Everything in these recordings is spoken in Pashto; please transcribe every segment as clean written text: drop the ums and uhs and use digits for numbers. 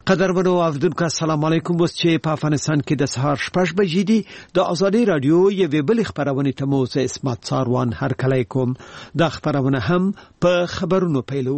قدرمنو اوریدونکو السلام علیکم. اوس چې په افغانستان کې د سهار 6 بجې دي د ازادي رادیو یوې بل خبرونه ته مو زه اسمت ساروان هر کله کوم. د خبرونه هم په خبرونو پیلو.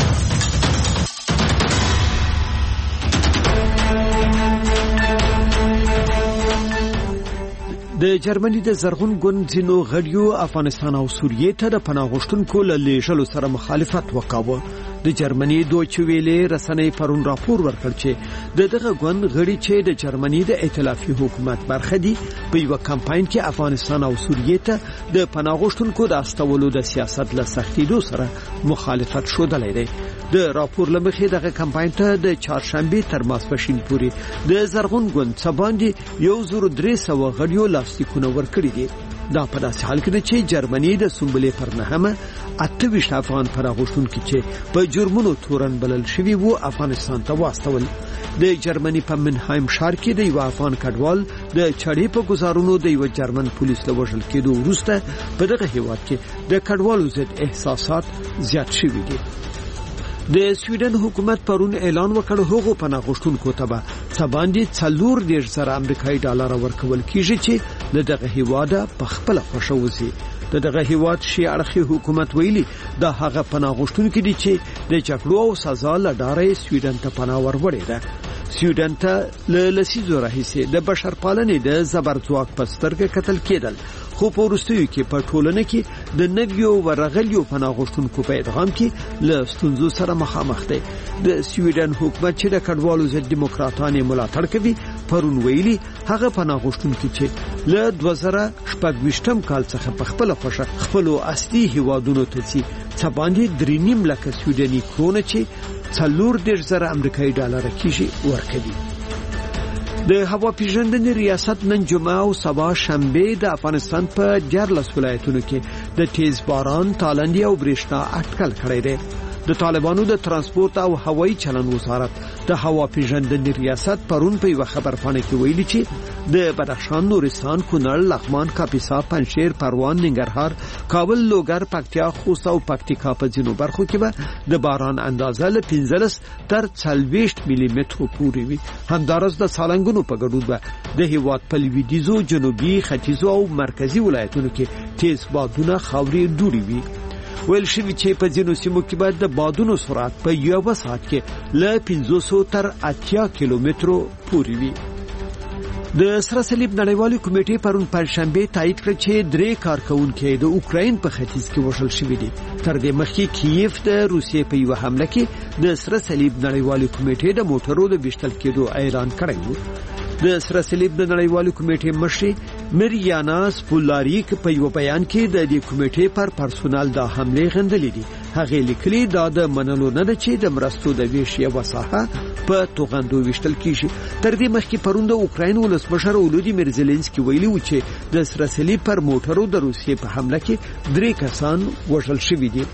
د جرمني د زرغون ګوند ځینو غړیو افغانستان او سوریې ته د پناه غوښتونکو له لیږلو سره مخالفت وکاوه. د جرمني دوچې ویلې رسنۍ پرون راپور ورکړ چې دغه ګوند غړي چې د جرمني د ائتلافي حکومت برخه دي په یو کمپاین کې افغانستان او سوریې ته د پناه غوښتونکو د استولو د سیاست له سختیدو سره مخالفت شودلې دي. د راپور لمخې دغه کمپاین ته د چهارشنبه تر ماسپښین پورې د زرغون ګوند سباندې 1300 غړیو لاستیکونه ورکړي دي. دا په داسې حال کې چې جرمني د سنبلې پر نهمه 28 افغان پناه غوښتونکي چې په جرمونو تورن بلل شوی وو افغانستان ته واستول. د جرمني په منهایم ښار کې د یو افغان کډوال د چړې په گزارونو د یو جرمن پولیس له وژل کېدو وروسته په دغه هیواد کې د کډوالو ضد احساسات زیات شوي دي. د سویډن حکومت پرون اعلان وکړ هغه پناه غوښتونکو ته به سباندې 4.0 امریکایي ډالر ورکول کیږي چې دغه هیواد په خپل خوشوزي. دغه هیواد شي اړخي حکومت ویلي دا هغه پناه غوښتونکي دي چې د جګړو او سزا لړۍ سویډن ته پناه وروړي ده. سویډن ته له لسیزو راهیسې د بشرپالنې د زبرځواک په سترګه قتل کېدل، خو په وروستیو کې په ټولنه کې د نویو ورغلیو پناه غوښتونکو په ادغام کې له ستونزو سره مخامخ دی. د سویډن حکومت چې د کډوالو ضد دیموکراتانو ملاتړ کوي پرون ویلي هغه پناه غوښتونکي چې له 2026 کال څخه په خپل خوښه خپل اصلي هیوادونو ته ځي څه باندې 3.5 لک سویډني کرونه چې 4.0 امریکایي ډالر کیږي ورکوي. د هوا پیژندنې ریاست نن جمعه او سبا شنبه د افغانستان په 14 ولایتونو کې د تیز باران، تالندې او برېښنا اټکل کړی دی. د طالبانو د ترانسپورت او هوایي چلن وزارت د هوا پیژندنې ریاست پرون په یو خبرپاڼه کې ویلي چې د بدخشان، نورستان، کونړ، لغمان، کاپیسا، پنجشیر، پروان، ننګرهار، کابل، لوګر، پکتیا، خوست او پکتیکا په ځینو برخو کې به د باران اندازه له 15 تر 40 ملي مترو پورې وي. همدارس د سالنګونو په ګډون به د هیواد په لویدیځو، جنوبي، ختیځو او مرکزي ولایتونو کې تیز بادونه خاورې ډوړي وي. ویل شوی چې په ځینو سیمو کې باید د بادونو سرعت په یو ساعت کې له 500 تر 80 کیلومترو پورې وي. د سره صلیب نړیوالې کمیټې پرون پنځشنبه تایید کړ چې 3 کارکونکو د اوکراین په ختیځ کې وژل شوي دي. تر دې مخکې کیف د روسیې په یو حمله کې د سره صلیب نړیوالې کمیټې د موټرو د وشتل کېدو اعلان کړی و. د سره صلیب د نړیوالې کمیټې مشر مریانا سپولاریک په یو بیان کې د دې کمیټې پر پرسونل د حمله غندلې دي. هغه لیکلي دا د منلو نه ده چې د مرستو د ویش یو ساحه په توغندو وشتل کیږي. تر دې مخکې پرون د اوکراین ولسمشر ولودیمیر زيلنسکي ویلي و چې د سره صلیب پر موټرو د روسیې په حمله کې 3 کسان وژل شوي دي.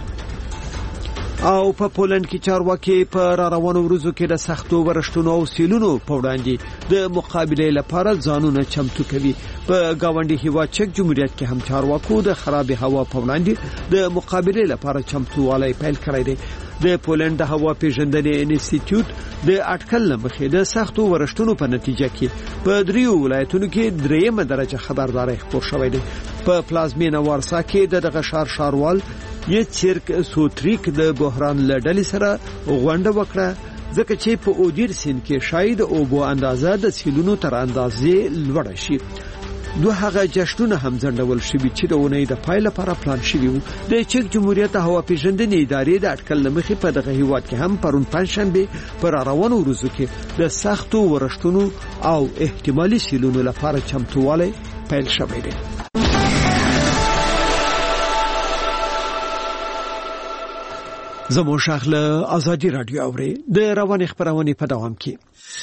او په پولند کې چارواکي په روانو ورځو کې د سختو ورشتونو او سیلونو په وړاندې د مقابله لپاره ځانونه چمتو کوي. په گاونډي هیواد چک جمهوریت کې هم چارواکو د خراب هوا په وړاندې د مقابله لپاره چمتووالی پیل کړی دی. د پولند د هوا پیژندنې انسټیټیوټ د اټکل لمخې د سختو ورشتونو په نتیجه کې په 3 ولایتونو کې 3 درجه خبرداري خپور شوې ده. په پلازمینه وارسا کې دغه ښاروال یڅرک سوتریک د بحران لړل سره غونډه وکړه ځکه چې په اودیر سین کې شاید او بو اندازه د سیلونو تر اندازې لوړ شي. دوه هغه جشنونه هم ځنډول شوي چې د اونۍ د پای لپاره پلان شوي وو. د چک جمهوریت هوا پیژندنې ادارې د اټکل لمخې په دغه هیواد کې هم پرون پنځشنبه پر روانو ورځو کې د سختو ورشتونو او احتمالي سیلونو لپاره چمتووالی پیل شوی دی. زمو شاخله ازادي رادیو اوري د روان خبرونه په دوام کې.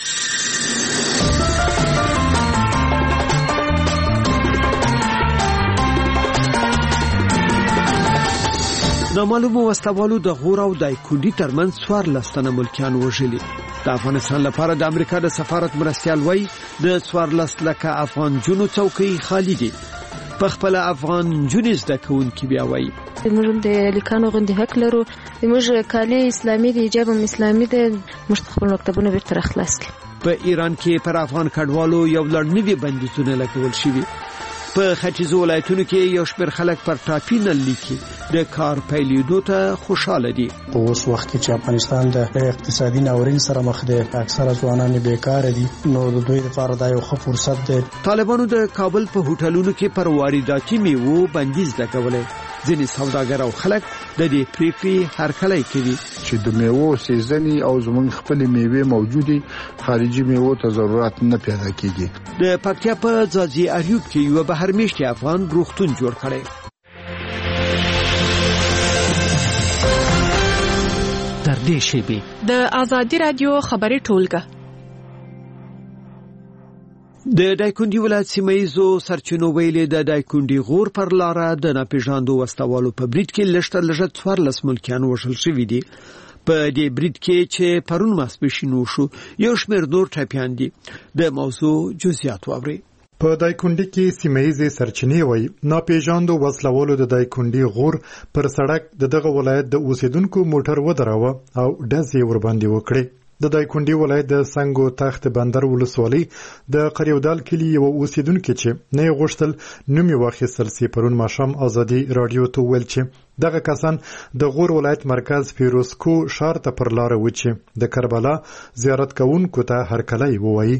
نامعلومو وسلوالو د غور او دایکندي ترمنځ 14 ملکیان وژلي. د افغانستان لپاره د امریکا د سفارت مرستیال وای د 14 لکه افغان جنو څوکۍ خالی دي. په خپل افغان جنې زده کوونکي بیا وایي موږ د لیکانو غوندې حق لرو، موږ کالي اسلامي دي، حجاب اسلامي دی، موږ خپل مکتبونه بیرته راخلاص کړو. په ایران کې پر افغان کډوالو یو لړ نوي بندیزونه لګول شوي. په ختیځو ولایتونو کې یو شمېر خلک پر ټاپي نل لیکي د کار پیلېدو ته خوشاله دي. په اوس وخت کې چې افغانستان د اقتصادي ناورین سره مخ دی، اکثره ځوانان بیکاره دي، نو د دوی لپاره دا یو ښه فرصت دی. طالبانو د کابل په هوټلونو کې پر وارداتي میوو بندیز لګولی. ځینې سوداګر او خلک د دې پریکړې هرکلی کوي چې د میوو سیزني او زمونږ خپل میوې موجودي، خارجي میوو ته ضرورت نه پیدا کیږي. د پکتیا په ځاځي اریوب کې یو بهرمېشتي افغان روغتون جوړ کړی. تر دې شیبې د آزادي رادیو خبري ټولګه د دایکندي ولایت سیمایزو سرچینو ویلې د دایکندي غور پر لاره د ناپېژاندو وسوالو په برید کې لږ 14 ملکیان وژل شوي دي. په دې برید کې چې پرون ماسپښین وشو یو شمېر نور ټپیان دي. د موضوع جزئیات واورئ. په دایکندي کې سیمایزي سرچینې وایي ناپېژاندو وسلوالو د دایکندي غور پر سړک دغه ولایت د اوسیدونکو موټر ودراوه او ډزې ورباندې وکړې. د دایکندي ولایت د سنگو تخت بندر ولسوالۍ د قریودال کلی یو اوسیدونکو چې نه غوښتل نوم یې واخیستل سي پرون ماښام آزادي رادیو ته ویل چې دغه کسان د غور ولایت مرکز فیروزکو ښار ته پر لار و چې د کربلا زیارت کوونکو ته هرکلی ووایي.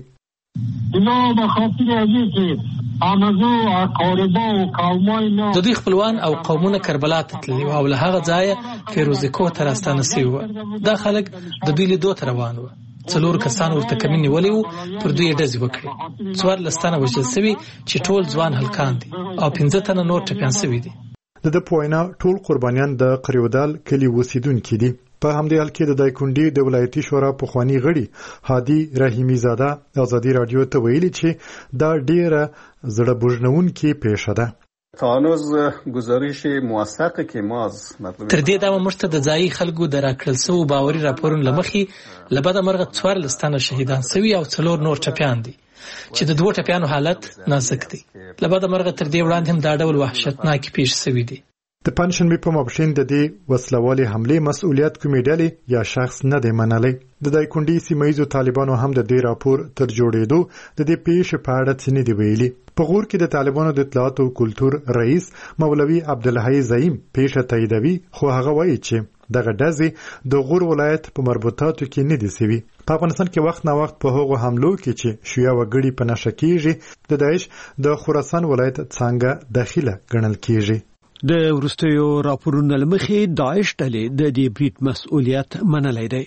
د دوی خپلوان او قومونه کربلا ته تللي او له هغه ځایه فیروزکو ته راستانه شوي وو. دا خلک د دوی لیدو ته روان وو. 4 کسان ورته کمین نیولي وو، پر دوی ډزې وکړې. 14 تنه وژل شوي چې ټول ځوان هلکان دي او 15 تنه نور ټپیان شوي دي. د پوینا ټول قربانیان د قریودال کلی اوسیدونکي دي. په همدې حال کې د دایکندي د ولایتي شورا پخوانی غړي هادي رحیمی زاده آزادي رادیو ته ویلي چې دا ډیره زړه بوجنونکې پیښه ده. هنوز گزارش موثقی که ما از تر دې دمه موږ ته د ځایي خلکو د راکړل شویو باوري راپورونو له مخې له بده مرغه 14 تنه شهیدان شوي او 4 نور ټپیان دي چې د 2 ټپیانو حالت نازک دی. له بده مرغه تر دې وړاندې هم دا ډول وحشتناکې پیښې شوي دي. د پنځشنبه په ماپښین د دې وسلوالې حمله مسؤلیت کومې ډلې یا شخص نه دی منلی. د دایکندي سیمایزو طالبانو هم د دې راپور تر جوړېدو د دې پیښې په اړه څه نه دی ویلي. په غور کې د طالبانو د اطلاعات او کلتور رئیس مولوي عبدالحی زعیم پیښه تاییدوي، خو هغه وایي چې دغه ډزې د غور ولایت په مربوطاتو کې نه دي سوي. په افغانستان کې وخت نه وخت په هغو حملو کې چې شیعه وګړي په نشه کېږي د داعش د خراسان ولایت څنګه داخله ګڼل کېږي. د وروستیو راپورونو له مخې داعش ډلې د دې برید مسؤلیت منلی دی.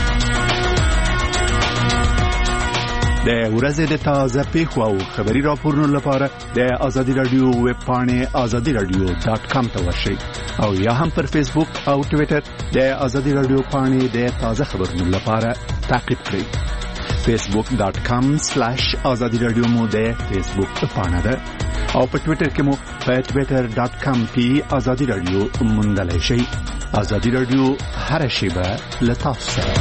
د ورځې د تازه پیښو او خبري راپورونو لپاره د آزادي رادیو ویب پاڼې azadiradio.com ته ورشئ او یا هم پر فیسبوک او ټوئیټر د آزادي رادیو پاڼې د تازه خبرونو لپاره تعقیب کړئ. facebook.com/azadiradio مو د فیسبوک پاڼه ده او په ټوئیټر کې مو په twitter.com کې آزادي رادیو موندلای شئ. آزادي رادیو هر شیبه له تاسو سره.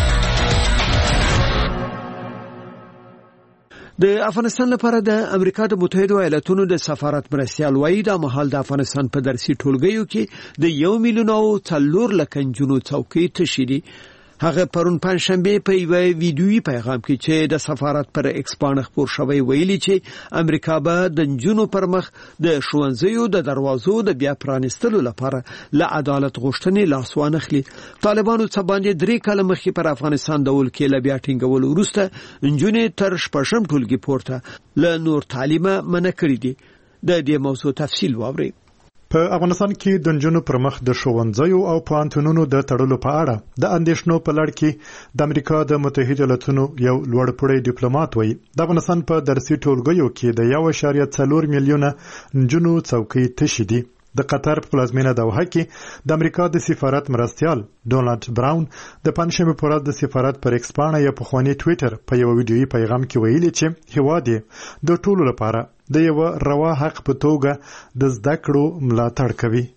د افغانستان لپاره د امریکا د متحده ایالاتونو د سفارت مرستیال وایي دا مهال د افغانستان په درسي ټولګیو کې د 1 میلیون او 4 لک نجونو څوکۍ تشې دي. هغه پرون پنځشنبه په یو ویډیویي پیغام کې چې د سفارت پر ایکس باندې خبر شوی ویلي چې امریکا به د نجونو پر مخ د ښوونځیو د دروازو د بیا پرانستلو لپاره له عدالت غوښتنې لاس وانخلي. طالبانو څه باندې 3 کاله مخکې پر افغانستان د ولکې له بیا ټینګولو وروسته نجونې تر 6 ټولګي پورته له نور تعلیمه منع کړې دي. د دې موضوع تفصیل واورئ. په افغانستان کې د نجونو پر مخ د ښوونځیو او پوهنتونونو د تړلو په اړه د اندېښنو په لړ کې د امریکا د متحده ایالاتونو یو لوړپوړی ډیپلوماټ وایي د افغانستان په درسي ټولګیو کې د 1.4 میلیونه نجونو څوکۍ تشې دي. د قطر په پلازمینه دوحه کې د امریکا د سفارت مرستیال ډونالد براون د پنځشنبه په ورځ د سفارت پر ایکس باندې یا په خواني ټوئیټر په یو ویډیویي پیغام کې ویلي چې هیواد د ټولو لپاره د یو روا حق په توګه د زده کړو ملاتړ کوي.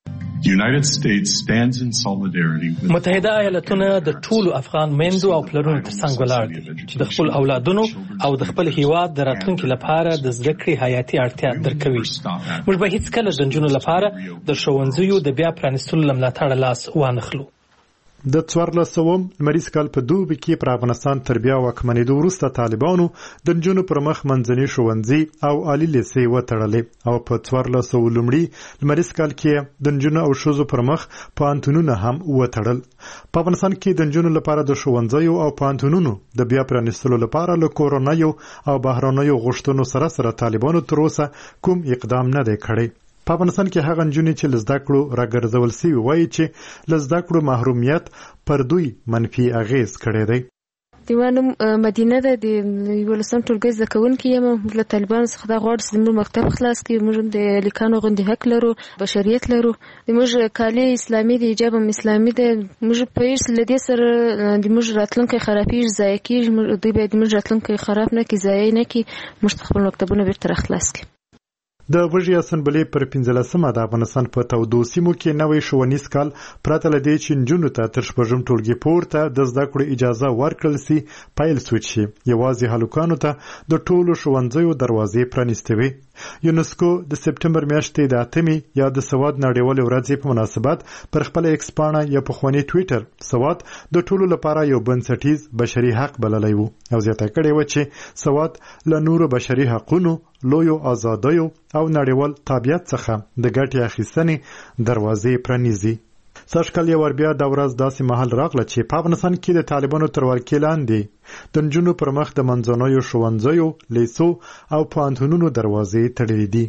متحده ایالاتونه د ټولو افغان میندو او پلرونو ترڅنګ ولاړ دي چې د خپل اولادونو او د خپل هیواد د راتلونکي لپاره د زده کړې حیاتي اړتیا درکوي. موږ به هیڅکله د نجونو لپاره د ښوونځیو د بیا پرانیستلو له ملاتړه لاس وانخلو. د 1400 لمریز کال په دوبي کې پر افغانستان تر بیا واکمنېدو وروسته طالبانو د نجونو پر مخ منځني ښوونځي او عالي لیسې وتړلې او په 1400 لمړي لمریز کال کې د نجونو او ښځو پر مخ پوهنتونونه هم وتړل. په افغانستان کې د نجونو لپاره د ښوونځیو او پوهنتونونو د بیا پرانیستلو لپاره له کورونیو او بهرنیو غوښتنو سره طالبانو تر اوسه کوم اقدام نه دی کړی. په افغانستان کې هغه نجونې چې له زده کړو راګرځول سوي وایي چې له زده کړو محرومیت پر دوی منفي اغېز کړی دی. دیوانم مدینه ده د 11 ټولګي زده کوونکي یم. له طالبانو څخه دا غواړي چې موږ مکتب خلاص کړي. موږ د لیکانو غوندې حق لرو، بشریت لرو. موږ کالي اسلامي دی، حجاب اسلامي دی. موږ په هیڅ لدې سره د موږ راتلونکي خرابېږي، ضایع کېږي. دوی باید موږ راتلونکي خراب نه کړي، ضایع نه کړي. موږ خپل مکتبونه بیرته راخلاص کړي. د وږي اسمبلی پر 15مه د افغانستان په تودو سیمو کې نوې ښوونیز کال پرته له دې چې نجونو ته تر شپږم ټولګي پورته د زده کړو اجازه ورکړل سي پیل سوچ شي. یوازې هلکانو ته د ټولو ښوونځیو دروازې پرانیستې وي. یونسکو د سپټمبر میاشتې د 8 یا د سواد نړیوالې ورځې په مناسبت پر خپل ایکس پاڼه یا په خواني ټوئیټر سواد د ټولو لپاره یو بنسټیز بشري حق بللی وو او زیاته کړې و چې سواد له نورو بشري حقونو، لویو آزادیو او نړیوال تابعیت څخه د ګټې اخیستنې دروازې پرانیزي. سږکال یو ور بیا د ورځ داسې مهال راغله چې په افغانستان کې د طالبانو تر ولکې لاندې د نجونو پر مخ د منځنیو ښوونځیو، لیسو او پوهنتونونو دروازې تړلې دي.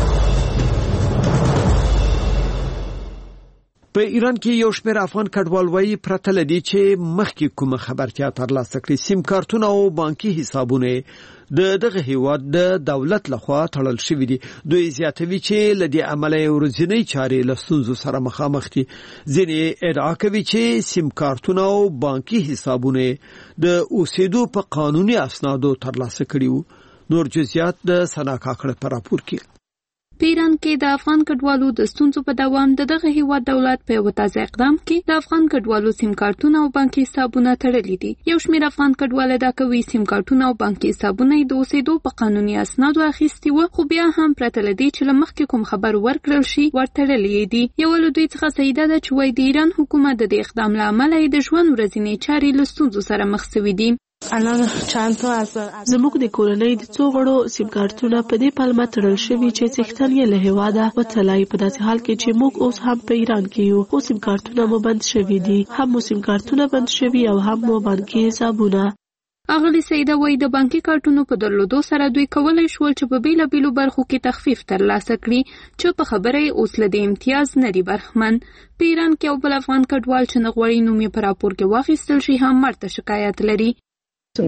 په ایران کې یو شمېر افغان کډوال وایي پرته له دې چې مخکې کومه خبرتیا ترلاسه کړي سیم کارتونه او بانکي حسابونه دغه هیواد د دولت لخوا تړل شوی دي. دوی زیاتوي چې له دې عمله ورځنی چارې له ستونزو سره مخامخ دي. ځینې ادعا کوي چې سیم کارتونه او بانکي حسابونه د اوسېدو په قانوني اسنادو ترلاسه کړي وو. نور جزئیات د سنا کاکړه په راپور کې. په ایران کې د افغان کډوالو د ستونزو په دوام دغه هیواد دولت په یو تازه اقدام کې د افغان کډوالو سیم کارتونه او بانکي حسابونه تړلي دي. یو شمېر افغان کډوال دا کوي سیم کارتونه او بانکي حسابونه د اوسېدو په قانوني اسنادو اخیستي وو، خو بیا هم پرته له دې چې له مخکې کوم خبر ورکړل شي ورتړلي دي. یو له دوی څخه سیده ده چې وایي د ایران حکومت د اقدام له امله د ژوند ورځنی چارې له ستونزو سره مخ شوي دي. زموږ د کورنۍ د څو غړو سیم کارتونه په دې پلمه تړل شوي چې څښتن یې له هیواده وتلای. په داسې حال کې چې موږ اوس هم په ایران کې یو، خو سیم کارتونه مو بند شوي دي. هم مو سیم کارتونه بند شوي او هم مو بانکي حسابونه. اغلی سیده وایي د بانکي کارتونو په درلودو سره دوی کولی شول چې په بیلابیلو برخو کې تخفیف ترلاسه کړي چې په خبره یې اوس له دې امتیاز نه دي برخمن. په ایران کې یو بل افغان کډوال چې نه غواړي نوم یې په راپور کې واخیستل شي هم مرته شکایت لري. سیم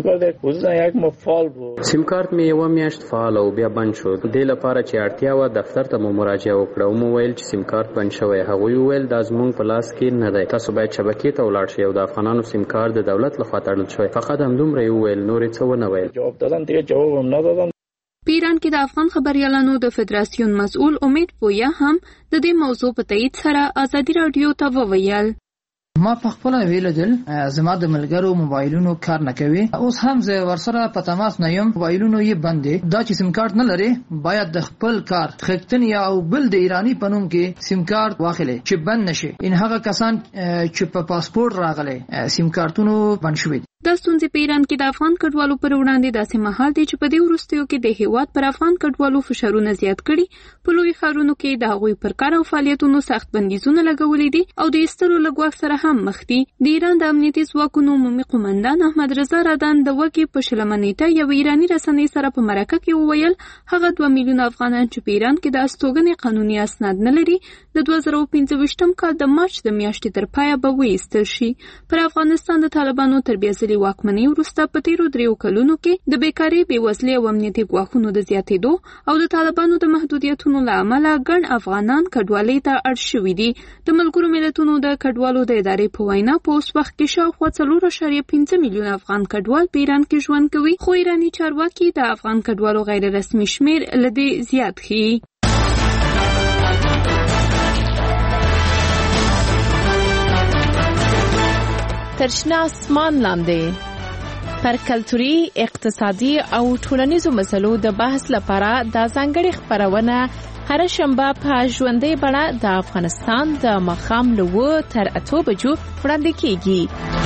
کارت می یو میاشت فعال او بیا بند شو. د لپاره چې اړتیا و دفتر ته مو مراجعه وکړه او مو ویل چې سیم کارت بند شوی. هغه ویل دا زموږ په لاس کې نه دی، تاسو باید شبکې ته ولاړ شئ او د افغانانو سیم کارت د دولت لخوا تړل شوی. فقط همدومره یې وویل، نور څه ونه ویل. جواب دادن دیگه جواب هم ندادن. په ایران کې د افغان خبريالانو د فدراسیون مسؤل امید پویا هم د دې موضوع په تایید سره آزادي رادیو ته وویل. ما په خپل ویلدل زما د ملګرو موبایلونو کار نه کوي. اوس هم زه ورسره په تماس نه یم، موبایلونو یې بند دي. دا چې سیم کارت نه لري باید د خپل کارت خښتن یا او بل د ایرانی پنوم کې سیم کارت واخلي چې بند نشي. ان هغه کسان چې په پاسپورت راغلي سیم کارتونو بند شوي. د ستونزې په ایران کې د افغان کډوالو پر وړاندې داسې مهال دی چې په دې وروستیو کې د هیواد پر افغان کډوالو فشارونه زیات کړي. په لوی ښارونو کې د هغوی پر کار او فعالیتونو سخت بندیزونه لګولي دي او د ایستلو له ګواښ سره هم مخ دي. د ایران د امنیتي ځواکونو عمومي قومندان احمد رضا رادان د وګي په شلمه نیټه یو ایرانی رسنۍ سره په مرکه کې وویل هغه 2 میلیونه افغانان چې په ایران کې د استوګنې قانوني اسناد نه لري د 2015 کال د مارچ د میاشتې تر پایه به وایستل شي. پر افغانستان د طالبانو تربیځلي واکمنۍ وروسته په تیرو 3 کلونو کې د بیکارۍ، بېوزلۍ او امنیتي ګواښونو د زیاتېدو او د طالبانو د محدودیتونو له امله ګڼ افغانان کډوالۍ ته اړ شوي دي. د ملګرو ملتونو د کډوالو د ادارې په وینا په اوس وخت کې شاوخوا 4.5 میلیونه افغان کډوال په ایران کې ژوند کوي، خو ایرانی چارواکي د افغان کډوالو غیر رسمي شمېر له دې زیات ښيي. تر شنه اسمان لاندې پر کلتوري، اقتصادي او ټولنیزو مسلو د بحث لپاره د ځانګړي خبرونه هر شنبه په ژوندۍ بڼه د افغانستان د ماښام له 9 تر 8 بجو وړاندې کیږي.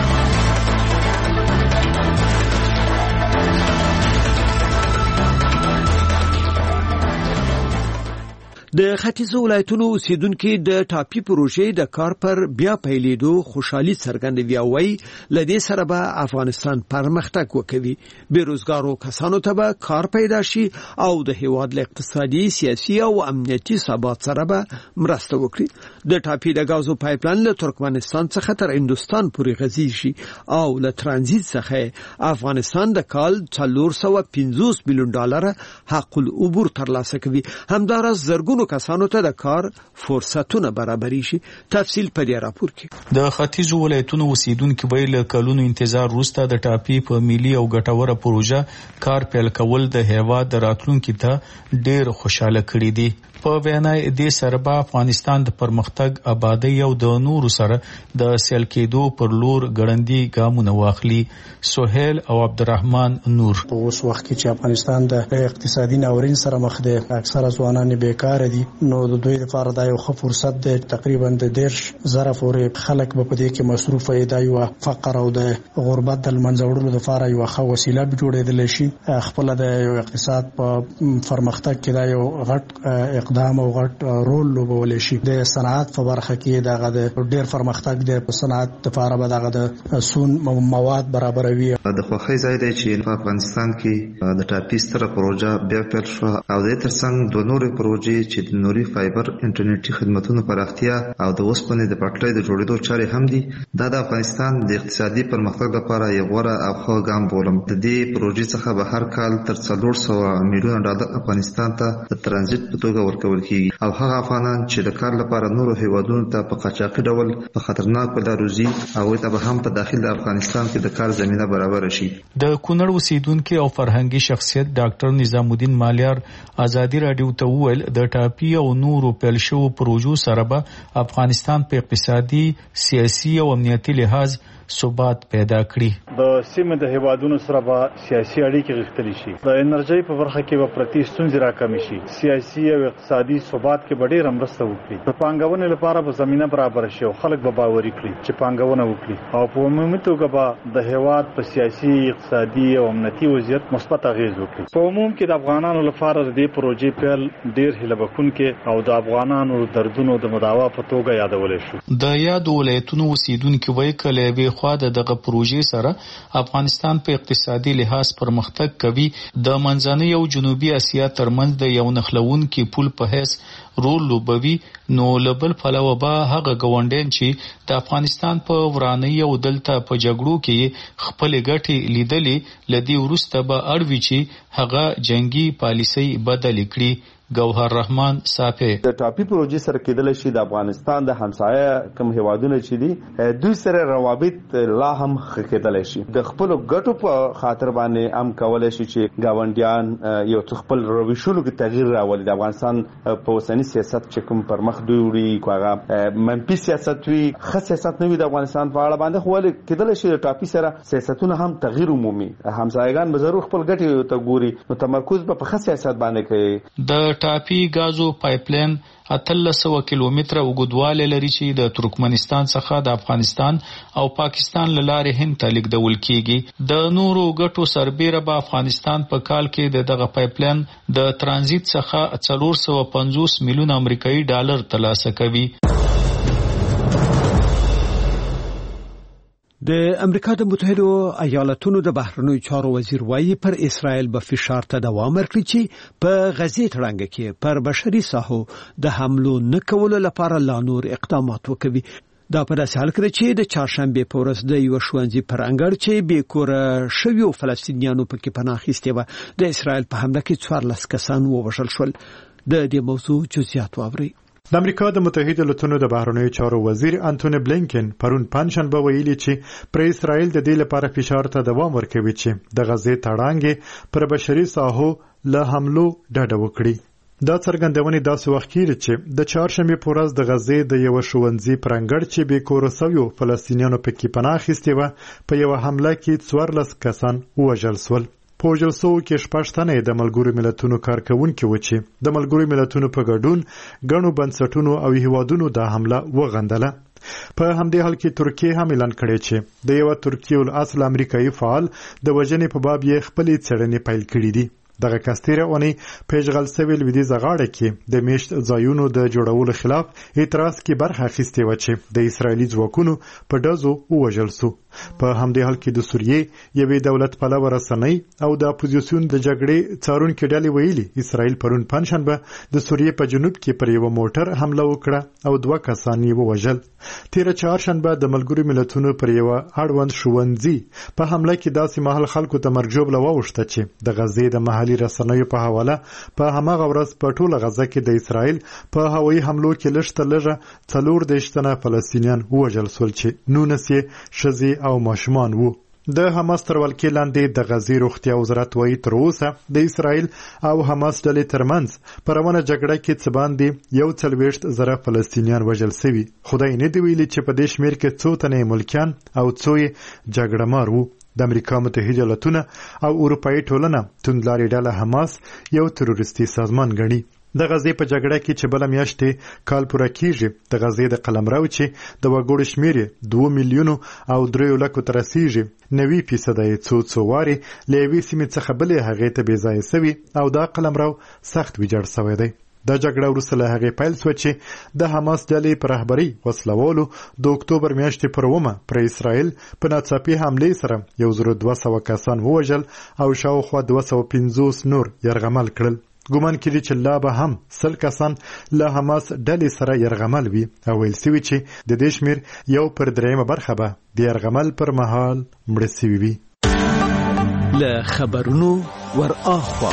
د ختیځو ولایتونو اوسیدونکو د ټاپي پروژې د کار پر بیا پیلېدو خوشحالي څرګندوي او وايي لدې سره به افغانستان پرمختګ وکوي. بیروزګارو کسانو ته به کار پیدا شي او د هیواد له اقتصادي، سیاسي او امنیتي ثبات سره به مرسته وکړي. د ټاپي د غازو پایپلاین له ترکمنستان څخه تر هندستان پورې غځي شي او له ترانزیت څخه افغانستان د کال 450 میلیون ډالر حق العبور ترلاسه کوي. همدارس زرګونو کسانو ته د کار فرصتونه برابري شي. تفصیل په دې راپور کې. د ختیځو ولایتونو اوسیدونکو به له کلونو انتظار وروسته د ټاپي په ملي او ګټوره پروژه کار پیل کول د هیواد د راتلونکو ته ډېر خوشاله کړي دي. په وینای دې سره به افغانستان د پرمختګ، آبادی او د نورو سره د سیل کېدو پر لور ګړندي ګامونه واخلي. سهیل او عبدالرحمن نور. په اوس وخت کې چې افغانستان د اقتصادي ناورین سره مخ دی، اکثره ځوانان بیکار دي، نو د دوی لپاره دا یو ښه فرصت دی. تقریبا د 10,000 پورې خلک به په دې کې مصروف وي. دا یو فقر او د غربت د منځوړلو لپاره یو ښه وسیله جوړېدل شي. خپل د یو اقتصاد په پرمختګ کې دا یو غټ اقدام او غټ رول لوبول شي. د صنعت په برخه کې دا د ډېر پرمختګ د صنعت لپاره به دا د سون مواد برابروي. د خوښۍ ځای دی چې په افغانستان کې د ټاپي ستره پروژه بیا پیل شو او د ترڅنګ د نورو پروژې چې د نوري فایبر انټرنیټي خدماتونو پراختیا او د اوسپنې د پټلۍ د جوړېدو چارې هم دي. دا د افغانستان د اقتصادي پرمختګ لپاره یو غوره او ښه ګام بولم. د دې پروژې څخه به هر کال تر 400 میلیون ډالر افغانستان ته د ترانزیت په توګه ورکول کیږي او هغه افغانان چې د کار لپاره نورو هیوادونو ته په قاچاقي ډول په خطرناکو لارو ځي او ته به هم په داخل د افغانستان کې د کار زمينه برابر شي. د کونړ اوسیدونکو او فرهنګي شخصیت ډاکټر نظام الدین مالیار ازادي رادیو ته وویل د ټاپي او نورو پیل شو پروژو سره به افغانستان په اقتصادي، سیاسي او امنیتي لحاظ ثبات پیدا کړي. د سیمه د هیوادونو سره به سیاسي اړیکې غښتلې شي. د انرژي په برخه کې به پرتی ستونزې راکمې شي. سیاسي او اقتصادي ثبات کې به ډېره مرسته وکړي. د پانګونې لپاره به زمينه برابر شي او خلک به باوري کړي چې پانګونه وکړي او په عمومي توګه به د هیواد په سیاسي، اقتصادي او امنیتي وضعیت مثبت اغیز وکړي. په عموم کې د افغانانو لپاره د دې پروژې پیل ډېر هیله بښونکی او د افغانانو دردونو د مداوا په توګه یادول شو. د یاد ولایتونو اوسیدونکو وایي کله به خو دغه پروژې سره افغانستان په اقتصادي لحاظ پرمختګ کوي. د منځنۍ او جنوبي اسیا ترمنځ د یو نښلونکي پل په حیث رول لوبوي. نو لبل پلوه به هغه ګوندین چې د افغانستان په ورانۍ او دلته په جګړو کې خپل ګټې لیدلې لدی ورسته به اړوي چې هغه جنگي پالیسي بدل کړي. گوهر رحمان صافی. د ټاپي پروژې سره کېدل شي د افغانستان د همسایه کوم هیوادونو چې دي دوی سره روابط لا هم کېدل شي. د خپل ګټو په خاطر باندې هم کولای شي چې گاونډیان یو خپل رویشونو کې تغییر راولي. د افغانستان په اوسنی سیاست چې کوم پر مخ دوی وړي کوغه منفي سیاست وي، ښه سیاست نه وي د افغانستان په اړه باندې خو کېدل شي د ټاپي سره سیاستونه هم تغییر عمومي. همسایگان به ضرور خپل ګټې ته ګوري نو تمرکز په ښه سیاست باندې کوي. د ټاپي غازو پایپلاین 1300 کیلومتره اوږدوالی لري چې د ترکمنستان څخه د افغانستان او پاکستان له لارې هند ته لیږدول کیږي. د نورو ګټو سربیره به افغانستان په کال کې دغه پایپلاین د ترانزیت څخه 450 میلیون امریکایي ډالر ترلاسه کوي. د امریکا د متحده ایالاتونو د بهرنیو چارو وزیر وايي پر اسرائیل به فشار ته دوام ورکړي چې په غزې تړانګ کې پر بشري ساحو د حملو نه کولو لپاره لا نور اقدامات وکړي. دا په داسې حال کې چې د چهارشنبه په ورځ د یو ښوونځي پر انګړ چې بې کوره شویو فلسطینیانو پکې پناه اخیستې و د اسرائیل په حمله کې 14 کسان ووژل شول. د دې موضوع جزئیات واورئ. د امریکا د متحده ایالاتونو د بهرنیو چارو وزیر انټونی بلینکن پرون پنځشنبه ویلي چې پر اسرائیل د دې لپاره فشار ته دوام ورکوي چې د غزې تړانګ پر بشري ساحو له حملو ډډه وکړي. دا څرګندونې داسې وخت کېږي چې د چهارشنبې په ورځ د غزې د یو ښوونځي پرانګړ چې بې کوره شویو فلسطینیانو پکې پناه اخیستې وه په یوه حمله کې 14 کسان ووژل شول. په وژل شوو کې 6 تنه د ملګرو ملتونو کارکوونکي وو چې د ملګرو ملتونو په ګډون ګڼو بنسټونو او هیوادونو دا حمله وغندله. په همدې حال کې ترکیه هم اعلان کړی چې د یو ترکیه الاصل امریکایي فعال د وژنې په باب یې خپلې څېړنې پیل کړې دي. دغه کستیره اونۍ په اشغال شوي لویدیځه غاړه کې د میشت ځایونو د جوړولو خلاف اعتراض کې برخه اخیستې وه چې د اسرائیلي ځواکونو په ډزو ووژل شو. په همدې حال کې د سوریې یوې دولت پلوه رسنۍ او د اپوزیسیون د جګړې څارونکي ډلې ویلي اسرائیل پرون پنجشنبه د سوریې په جنوب کې پر یوه موټر حمله وکړه او 2 کسان یې ووژل. تېره چهارشنبه د ملګرو ملتونو پر یوه اړوند ښوونځي په حمله کې داسې مهال خلکو ته مرګ ژوبله واوښته چې د غزې د محلي رسنیو په حواله په هماغه ورځ په ټوله غزه کې د اسرائیل په هوایي حملو کې لږ تر لږه 24 تنه فلسطینیان ووژل شول چې 19 یې ښځې او ماشومان وو. د حماس تر ولکې لاندې د غزې روغتیا وزارت وایي تر اوسه د اسرائیل او حماس ډلې ترمنځ په روانه جګړه کې څه باندې 41,000 فلسطینیان وژل شوي. خدای نه دی ویلي چې په دې شمېر کې څو تنه ملکیان او څو یې جګړه مار وو. د امریکا متحده ایالاتونه او اروپایي ټولنه توندلارې ډله حماس یو تروریستي سازمان ګڼي. د غزې په جګړه کې چې بله میاشتې کال پوره کیږي د غزې د قلمرو چې د وګړو شمېر 2 میلیونو او 3 لکو ته رسیږي 90% یې څو وارې له یوې سیمې څخه بلې هغې ته بې ځایه شوي او دا قلمرو سخت ویجاړ شوی دی. دا جګړه وروسته له هغې پیل شوه چې د حماس ډلې په رهبرۍ وسلوالو د اکتوبر میاشتې پر 1 پر اسرائیل په ناڅاپي حملې سره 1200 کسان ووژل او شاوخوا 250 نور یرغمل کړل. ګومان کېږي چې لا به هم 100 کسان له حماس ډلې سره یرغمل وي او ویل شوي چې د دې شمېر 1/3 برخه به د یرغمل پر مهال مړه شوي وي. له خبرونو ور اخوا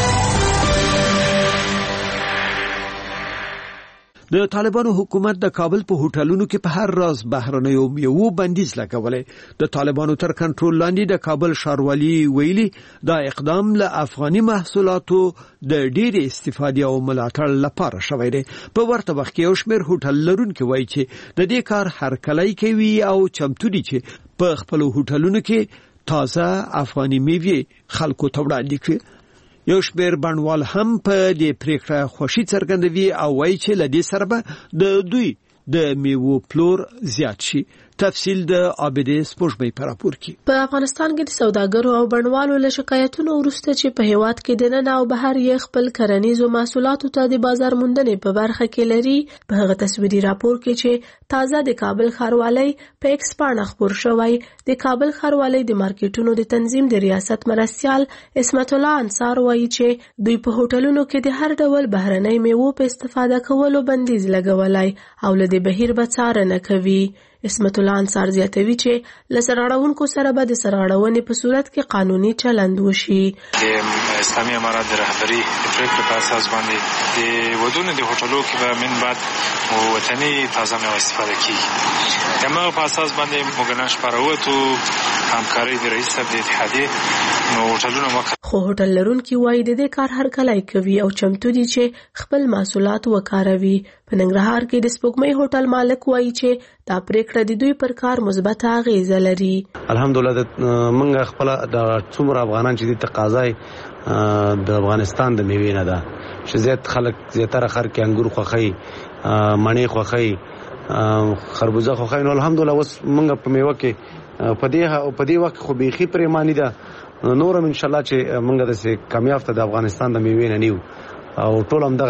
د طالبانو حکومت د کابل په هوټلونو کې په هر راز بهرنیو میوو بندیز لګولې. د طالبانو تر کنټرول لاندې د کابل ښاروالي ویلي دا اقدام له افغاني محصولاتو د ډېرې استفادې او ملاتړ لپاره شوی دی. په ورته وخت کې یو شمېر هوټل لرونکي وایي چې د دې کار هرکلی کوي او چمتو دي چې په خپلو هوټلونو کې تازه افغاني میوې خلکو ته وړاندې کړي. یو شمېر بڼوال هم په دې پریکړه خوښي څرګندوي او وایي چې له دې سره به د دوی د میوو پلور زیات شي. تفصیل د عابدې سپوږمۍ په راپور کې. په افغانستان کې د سوداګرو او بڼوالو له شکایتونو وروسته چې په هیواد کې د ننه او بهر یې خپل کرنیزو محصولاتو ته د بازار موندنې په برخه کې لري، په هغه تصویري راپور کې چې تازه د کابل ښاروالۍ په ایکس پاڼه خپور شوی، د کابل ښاروالۍ د مارکیټونو د تنظیم د ریاست مرستیال عصمت الله انصار وایي چې دوی په هوټلونو کې د هر ډول بهرنۍ میوو په استفاده کولو بندیز لګولای او له دې بهیر به څارنه کوي. عصمت الله انصار زیاتوي چې له سرغړونکو سره به د سرغړونې په صورت کې قانوني چلند وشي. د اسلامي امارات د رهبري پریکړې په اساس باندې د ودونو د هوټلو کې به من بعد وطني تازه میوه استفاده کیږي. د هغه په اساس باندې موږ نن شپه راووتو همکارۍ د رئیس صاحب د اتحادیې نو هوټلونه خو هوټل لرونکي وایي د دې کار هرکلی کوي او چمتو دي چې خپل محصولات وکاروي. په ننګرهار کې د سپوږمۍ هوټل مالک وایي چې دا پریکړه د دوی پر کار مثبت اغیزه لري. الحمدلله موږ خپل د څومره افغانان چې د تقاضای د افغانستان د میوې نه ده چې زیات خلک زیاتره خر کې انګور خوخی مڼې خوخی خربوزه خوخی. نو الحمدلله اوس موږ په میوه کې په دې وخت خو بیخي پریمانی ده نورم ان شاء الله چې موږ د کامیاب ته د افغانستان د میوې نه نیو او ټول هم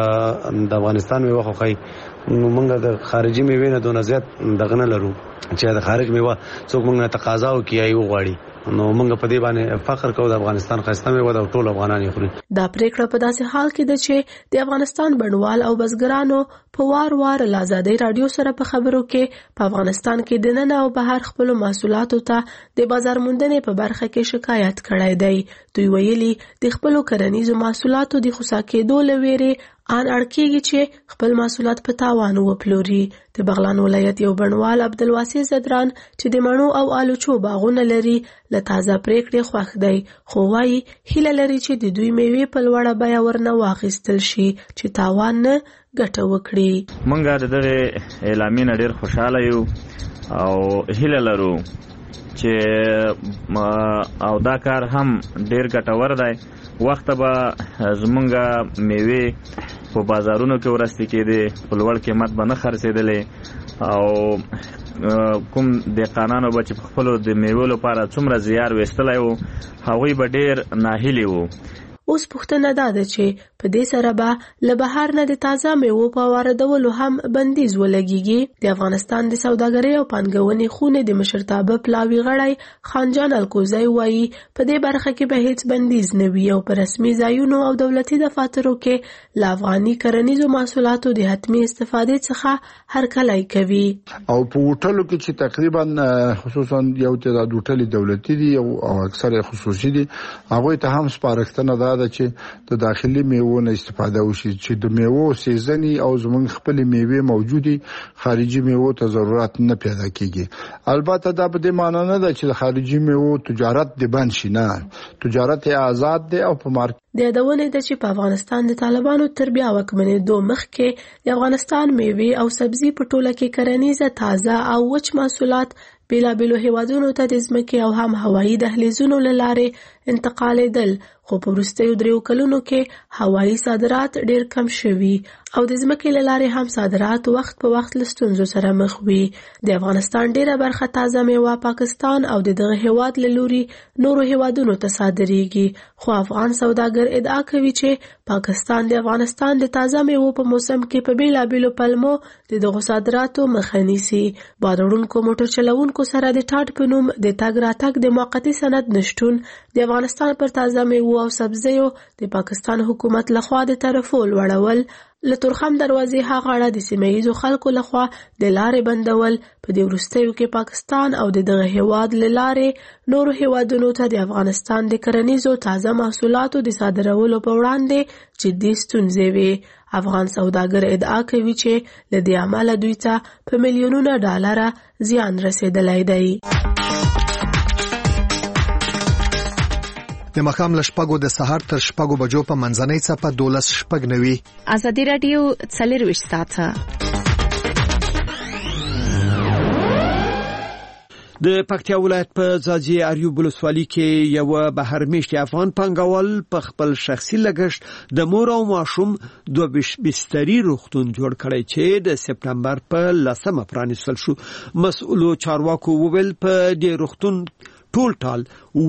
د افغانستان میوه خوخی. موږ د خارجي میوې نه دونه زیات دغه نه لرو چې د خارج میوه څوک موږ تقاضا وکړي یا وغواړي. نو موږ په دې باندې فخر کوو د افغانستان خاصه میوه د ټول افغانان یې خوري. دا پریکړه په داسې حال کې ده چې د افغانستان بڼوال او بزګرانو په وار له آزادۍ رادیو سره په خبرو کې په افغانستان کې د ننه او بهر خپل محصولاتو ته د بازار موندنې په برخه کې شکایت کړی دی. دوی ویلي د خپل کرنیزو محصولاتو د خصا کېدو لويري ان اړکیږي چې خپل محصولات په تاوان وپلوري. د بغلان ولایت یو بڼوال عبدالواسع زدران چې د مڼو او آلوچو باغونه لري له تازه پریکړې خوښ دی، خو وايي هیله لري چې د دوی میوې په لوړه بیه ورنه واخیستل شي چې تاوان نه ګټه وکړي. مونږ د دغه اعلامیې نه ډېر خوشحاله یو او هیله لرو چې او دا کار هم ډېر ګټور دی. وخت به زمونږ میوې په بازارونو کې ورسته کېدې، په لوړ قیمت به نه خرڅېدلې او کوم دهقانانو به چې په خپلو د میوو لپاره څومره زیار ویستلی و هغوی به ډېر ناهیلي وو. اوس پوښتنه دا ده چې په دې سره به له بهر نه د تازه میوو په واردولو هم بندیز ولګیږي. د افغانستان د سوداګرۍ او پانګونې خونې د مشرتابه پلاوي غړی خانجان الکوزی وایي په دې برخه کې به هیڅ بندیز نه وي او په رسمي ځایونو او دولتي دفاترو کې له افغاني کرنیزو محصولاتو د حتمي استفادې څخه هرکلی کوي. او په هوټلو کې چې تقریبا خصوصا یو تعداد هوټلې دولتي دي او اکثر خصوصي دي، هغوی ته هم سپارښتنه ده چې د داخلي میوو نه استفاده وشي، چې د میوو سیزنی او زمونږ خپل میوې موجودي، خارجي میوو ته ضرورت نه پیدا کیږي. البته دا په دې معنی نه ده چې د خارجي میوو تجارت دی بند شي، نه، تجارت آزاد دی او په مارکیټ د یادونې ده چې په افغانستان د طالبانو تر بیا واکمنېدو مخکې د افغانستان میوې او سبزي په ټوله کې کرنیزه، تازه او وچ محصولات بیلابیلو هیوادونو ته د ځمکې او هم هوایي دهلیزونو له لارې انتقالېدل، خو په وروستیو 3 کلونو کې هوایي صادرات ډېر کم شوي او د ځمکې له لارې هم صادرات وخت په وخت له ستونزو سره مخ وي. د افغانستان ډېره برخه تازه میوه پاکستان او دغه هیواد له لوري نورو هیوادونو ته صادریږي، خو افغان سوداګر ادعا کوي چې پاکستان د افغانستان د تازه میوو په موسم کې په بیلابیلو پلمو دغه صادراتو مخه نیسي. بادوړونکو موټر چلوونکو سره د ټاټ په نوم د تګ راتګ د موقتي سند نشټون د افغانستان پر تازه میوو او سبزیو د پاکستان حکومت لخوا د طرفو لوړول، له تورخم دروازې هاغاړه د سیمه‌ییزو خلکو لخوا د لارې بندول په دې وروستیو کې پاکستان او دغه هیواد له لارې نورو هیوادونو ته د افغانستان د کرنیزو تازه محصولاتو د صادرولو په وړاندې جدي ستونزې وي. افغان سوداګر ادعا کوي چې له دې امله دوی ته په میلیونونو ډالره زیان رسیدلی دی. د مخام لشپګو د سحر تر شپګو بجو په منځنۍ صفه 12:09 ازادي رادیو 24 ساعته. د پکتیا ولایت په ځاځي اریوب ولسوالۍ کې یو بهرمیشتي افغان پانګوال په خپل شخصي لګښت د مور او ماشوم 2 بستري روغتون جوړ کړی چې د سپتمبر په 10 پرانیستل شو. مسؤلو چارواکو وویل په دې روغتون ټول ټال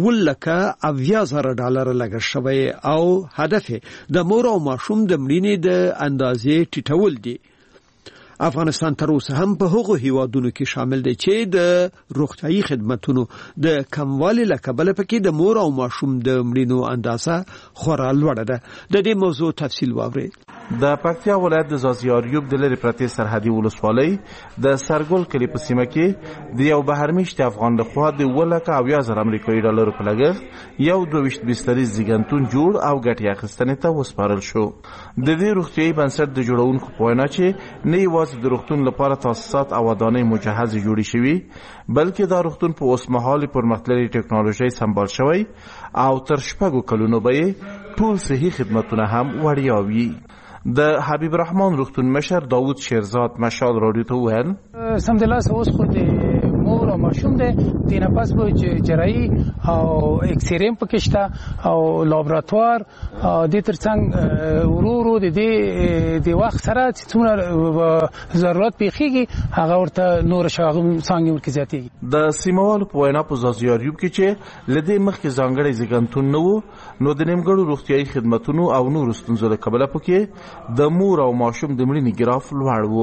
$10,000 لګښت شوی او هدف د مور او ماشوم د مړینې د اندازې ټیټول دي. افغانستان تر اوسه هم په هغو هیوادونو کې شامل دی چې د روغتیايي خدماتونو د کموالي له کبله پکې د مور او ماشوم د مړینو اندازه خورا لوړه ده. د دې موضوع تفصیل واورئ. د پکتیا ولایت د ځاځي اریوب د لری پرتې سرحدي ولسوالۍ د سرګل کلی په سیمه کې د یو بهرمیشتي افغان لخوا د $10,000 امریکایي په لګښت یو 22 بستري زیږنتون جوړ او ګټه اخیستنې ته وسپارل شو. د دې روغتیايي بنسټ د جوړونکو په وینا چې نه یوازې د روغتون لپاره تاسیسات او ودانۍ مجهز جوړې شوي، بلکې دا روغتون په اوسمهالي پرمختللې ټکنالوژي سمبال شوی او تر 4 کلونو به ټول صحي خدماتونه هم وړیا وي. د حبیب الرحمن روغتون مشر داوود شیرزاد مشال رادیو ته وویل سمدلاسه اوس خو د مور او ماشوم د دینه پس به جراحي او اکسریم پکشته او لابراتوار د ترڅنګ ورورو د وخت سره چې څومره ضرورت پیخیږي هغه ورته نور شاغم څنګه ورکه زیاتیږي. د سیموالو په وینا په ځاځي اریوب کې چې لدې مخکې ځانګړي زیږنتون نه وو، نو د نیمګړو روغتیايي خدماتونو او نور ستونزو له کبله پکې د مور او ماشوم د مړینې ګراف لوړ وو.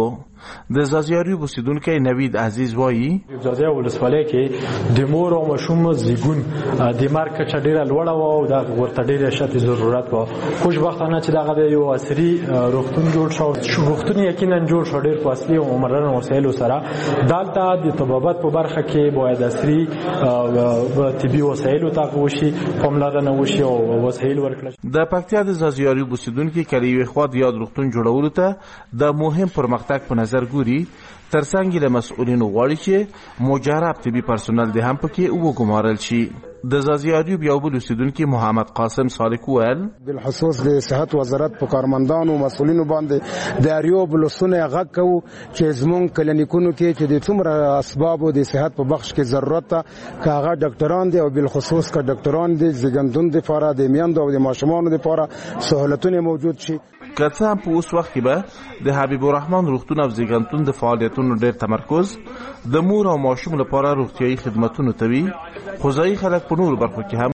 د زازیاریوب اوسیدونکی نوید عزیز وایي زازیاریوب ولسوالۍ کې د مور او ماشوم زیږون د مرګ کچه ډیره لوړه و او د ورته ډیره شته ضرورت و. خوشبختانه چې دغه یو عصري روغتون جوړ شو. روغتون یقینا جوړ شو ډیر په اصلي او مدرن وسایلو سره. دالته د طبابت په برخه کې باید عصري طبي وسایلو ته وشي، پاملرنه وشي او وسایل ورکړل. د پکتیا د زازیاریوب اوسیدونکي کلیوي خوا د یاد روغتون جوړولو ته د مهم پرمختګ په نظر ګوري. ترڅنګ له مسؤلینو غواړي چې مجرب طبي پرسونل د هم پکې وګمارل شي. د زازیاریوب یو بل اوسیدونکي محمد قاسم صالح وویل بالخصوص د صحت وزارت په کارمندانو مسؤلینو باندې د اریوب لسونه غږ کوو چې زمونږ کلینیکونو کې چې د څومره اسبابو د صحت په بخش کې ضرورت ته کاغه ډاکټران دي او بالخصوص کا ډاکټران دي زیږندون د لپاره د میندو او د ماشومانو لپاره سہولتونه موجود شي. که څه هم په اوس وخت کې به د حبیب الرحمن روغتون او زیږنتون د فعالیتونو ډېر تمرکز د مور او ماشوم لپاره روغتیايي خدماتونو ته وي، خو ځایي خلک په نورو برخو کې هم